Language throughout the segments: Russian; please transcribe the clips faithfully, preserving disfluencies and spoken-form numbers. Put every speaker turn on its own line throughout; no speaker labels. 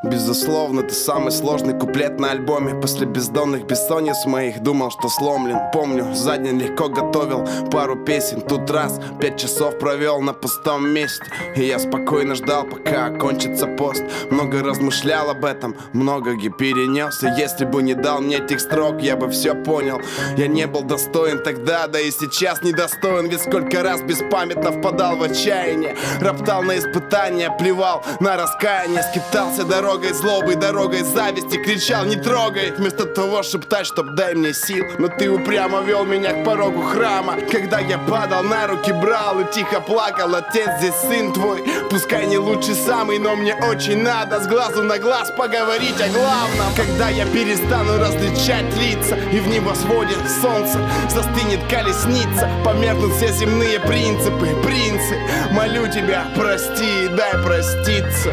Безусловно, ты самый сложный куплет на альбоме. После бездонных бессонниц моих думал, что сломлен. Помню, за день легко готовил пару песен. Тут раз пять часов провел на пустом месте, и я спокойно ждал, пока окончится пост. Много размышлял об этом, многое перенес. И если бы не дал мне этих строк, я бы все понял. Я не был достоин тогда, да и сейчас недостоин. Ведь сколько раз беспамятно впадал в отчаяние, роптал на испытания, плевал на раскаяние, скитался дорогой злобы, дорогой зависти, кричал: не трогай, вместо того шептать, чтоб дай мне сил. Но ты упрямо вел меня к порогу храма. Когда я падал, на руки брал и тихо плакал: отец, здесь сын твой, пускай не лучший самый, но мне очень надо с глазу на глаз поговорить о главном. Когда я перестану различать лица, и в небосводе солнце застынет колесница, померкнут все земные принципы. Принцы, молю тебя, прости и дай проститься.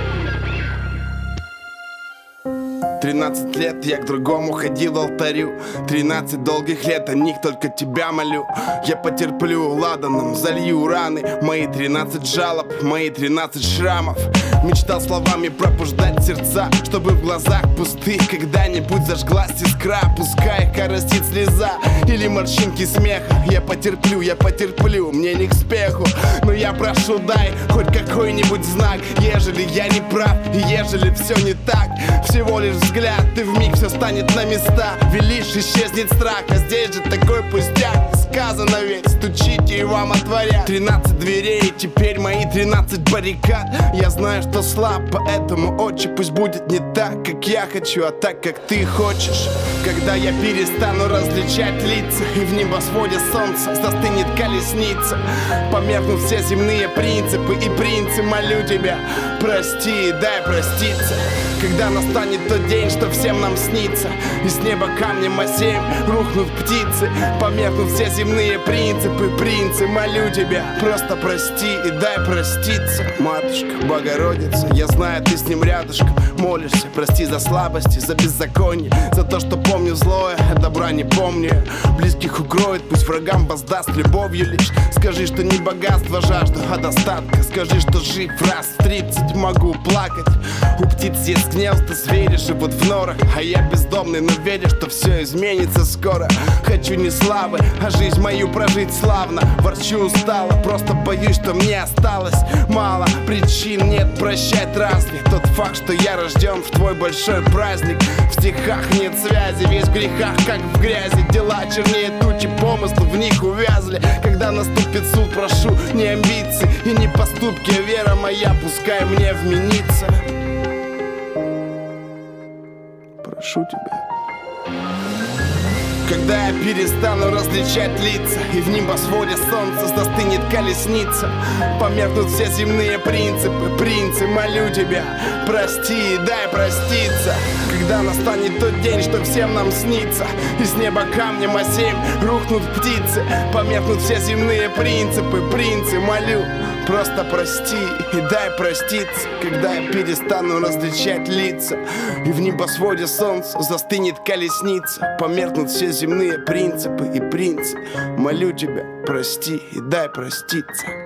Тринадцать лет я к другому ходил алтарю. Тринадцать долгих лет о них только тебя молю. Я потерплю, ладаном залью раны. Мои тринадцать жалоб, мои тринадцать шрамов. Мечтал словами пробуждать сердца, чтобы в глазах пустых когда-нибудь зажглась искра. Пускай их коростит слеза или морщинки смеха. Я потерплю, я потерплю, мне не к спеху. Но я прошу, дай хоть какой-нибудь знак, ежели я не прав и ежели все не так. Всего лишь взгляд, и вмиг все станет на места. Велишь, исчезнет страх, а здесь же такой пустяк. Сказано ведь, стучите и вам отворят. Тринадцать дверей, теперь мои тринадцать баррикад. Я знаю, что слаб, поэтому, отче, пусть будет не так, как я хочу, а так, как ты хочешь. Когда я перестану различать лица, и в небосводе солнце застынет колесница, померкнут все земные принципы и принцы, молю тебя, прости и дай проститься. Когда настанет тот день, что всем нам снится, и с неба камнем осеем рухнут птицы, померкнут все земные принципы, принцы, молю тебя, просто прости и дай проститься. Матушка, Богородица, я знаю, ты с ним рядышком молишься. Прости за слабости, за беззаконие, за то, что помню злое, а добра не помню. Близких укроет, пусть врагам воздаст любовью лишь. Скажи, что не богатство жажду, а достатка. Скажи, что жив раз в тридцать могу плакать. У птиц есть гнезда, звери живут в норах, а я бездомный, но верю, что все изменится скоро. Хочу не славы, а жизнь мою прожить славно. Ворчу устало, просто боюсь, что мне осталось мало причин нет прощать разве тот факт, что я рожден в твой большой праздник. В стихах нет связи, весь в грехах, как в грязи. Дела чернее тучи, помыслы в них увязли. Когда наступит суд, прошу не амбиции и не поступки, а вера моя пускай мне вменится. Прошу тебя. Когда я перестану различать лица, и в небосводе солнце застынет колесница, померкнут все земные принципы, принцы, молю тебя, прости и дай проститься. Когда настанет тот день, что всем нам снится, и с неба камнем осеем рухнут птицы, померкнут все земные принципы, принцы, молю, просто прости и дай проститься. Когда я перестану различать лица, и в небосводе солнце застынет колесница, померкнут все земные принципы и принцы, молю тебя, прости и дай проститься.